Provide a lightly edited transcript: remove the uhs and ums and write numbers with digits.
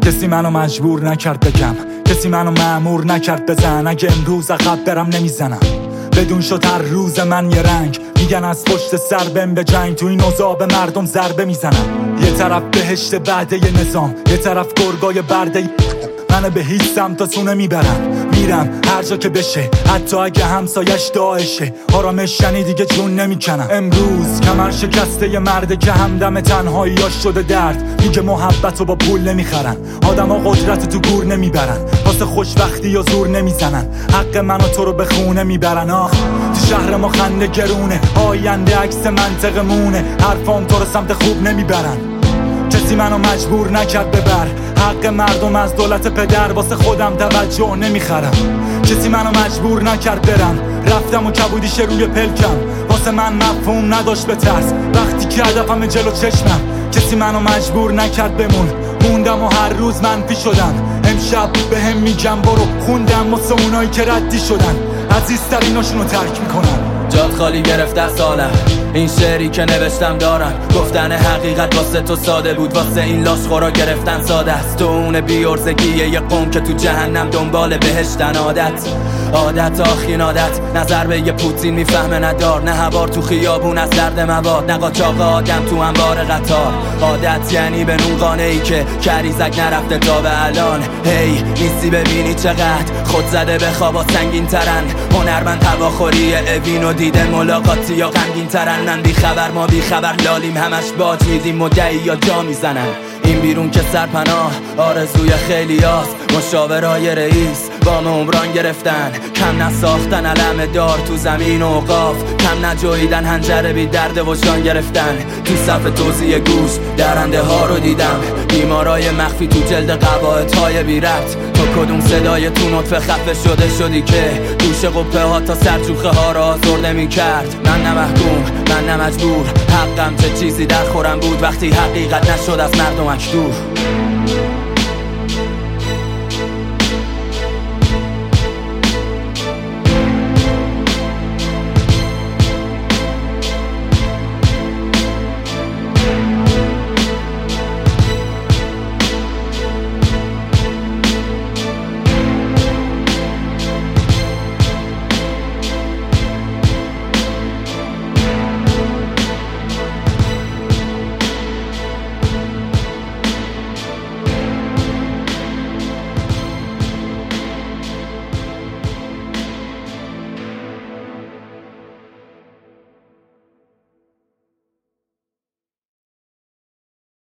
کسی منو مجبور نکرد بگم، کسی منو مأمور نکرد بزن. اگه امروز عقب برم نمیزنم، بدون شد هر روز من یه رنگ. میگن از پشت سر بهم به جنگ، تو این اوضاع به مردم ضربه میزنم. یه طرف بهشت بعده یه نظام، یه طرف گرگای برده. منو به هیچ سمتاسونه میبرن، میرم هر جا که بشه، حتی اگه همسایش داعشه. آرامش یعنی دیگه جون نمیکنم. امروز کمر شکسته یه مرده که همدم تنهاییاش شده درد. میگه محبتو با پول نمیخرن، آدما قدرت تو گور نمیبرن، واسه خوشبختی یا زور نمیزنن. حق من و تو رو به خونه میبرن. آخ تو شهر ما خنده گرونه، آینده عکس منطقه مونه. حرفام تو رو سمت خوب نمیبرن. کسی منو مجبور نکرد ببر حق مردم از دولت پدر، واسه خودم توجه نمیخرم. کسی منو مجبور نکرد برم، رفتم و کبودیش روی پلکم. واسه من مفهوم نداشت به ترس وقتی که هدفم جلو چشمم. کسی منو مجبور نکرد بمون، موندم و هر روز منفی شدم. امشب به هم میگم برو، خوندم واسه اونایی که ردی شدن، عزیزتریناشونو ترک میکنم. جات خالی گرفته سالم، این شعری که نوشتم دارم. گفتن حقیقت واسه تو ساده بود، واسه این لاشخورا گرفتن ساده است. تو اون بیارزگیه یه قوم که تو جهنم دنبال بهشتن. عادت آخین عادت، نظر به یه پوتین میفهمه ندار. نه هوار تو خیابون از درد مواد، نه قاچاق آدم تو انبار قطار. عادت یعنی به نون قانعی که کریزک نرفته تا به الان. هی نیستی ببینی چقدر خود زده به خوابا سنگین ترن. هنرمند هواخوری اوین و دیده ملاقاتی یا غمگین ترن. من بیخبر ما بیخبر لالیم، همش باج میدیم مدعی یا جا میزنن. این بیرون که سرپناه آرزوی خیلی هاست، مشاورای رئیس وام عمران گرفتن. کم نساختن علم دار تو زمین و اوقاف، کم نجویدن هنجره بی درد وجدان گرفتن. تو صف توزیع گوش درنده ها رو دیدم، بیمارای مخفی تو جلد قواعد های بی ربط. تو کدوم صدای تو نطفه خفه شده شدی که دوش قپه ها تا سرچوخه ها را آزرده می کرد. من نه محکوم، من نه مجبور، حقم چه چیزی در خورم بود وقتی حقیقت نشد از مردمش دور.